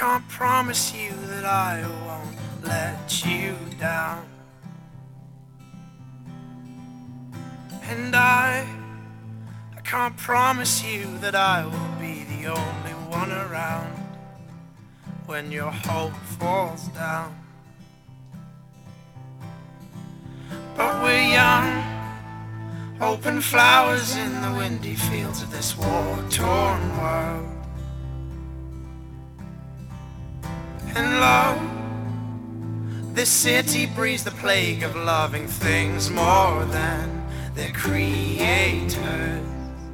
can't promise you that I won't let you down. And I can't promise you that I will be the only one around when your hope falls down. But we're young, open flowers in the windy fields of this war-torn world. And lo, this city breeds the plague of loving things more than their creators.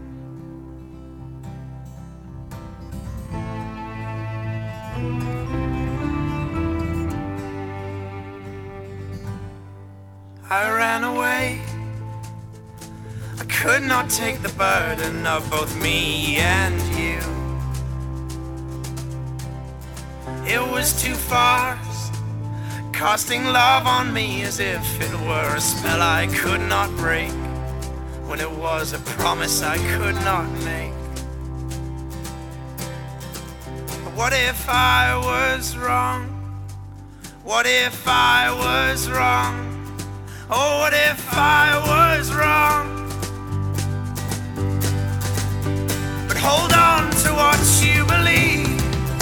I ran away. I could not take the burden of both me and you. It was too fast, casting love on me as if it were a spell I could not break, when it was a promise I could not make. But what if I was wrong? What if I was wrong? Oh, what if I was wrong? But hold on to what you believe.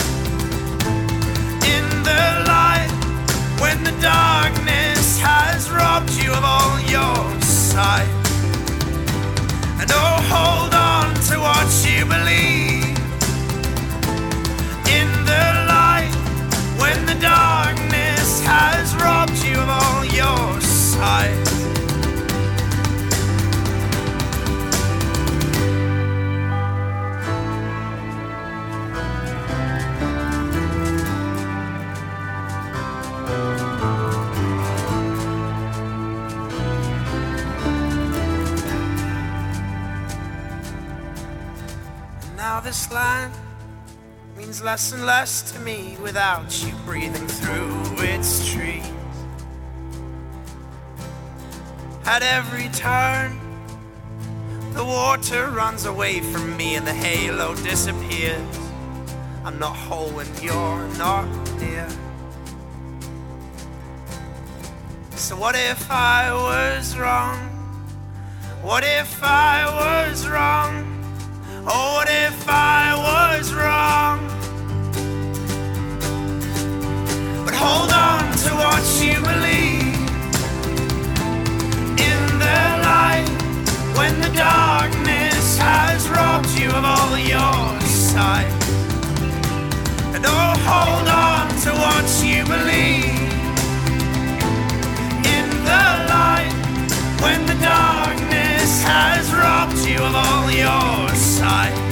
In the light, when the darkness has robbed you of all your sight. And oh, hold on to what you believe. In the light, when the darkness has robbed you of all your sight. And now this land means less and less to me without you breathing through its trees. At every turn, the water runs away from me and the halo disappears. I'm not whole when you're not near. So what if I was wrong? What if I was wrong? Oh, what if I was wrong? But hold on to what you believe. In the light, when the darkness has robbed you of all your sight. And oh, hold on to what you believe. In the light, when the darkness has robbed you of all your sight.